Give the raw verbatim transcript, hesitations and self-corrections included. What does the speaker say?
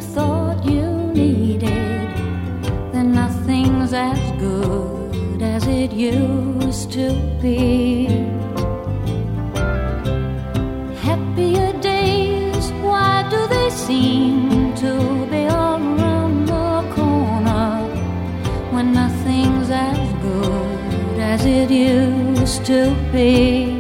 thought you needed, then nothing's as good as it used to be. Happier days, why do they seem to be all around the corner when nothing's as good as it used to be?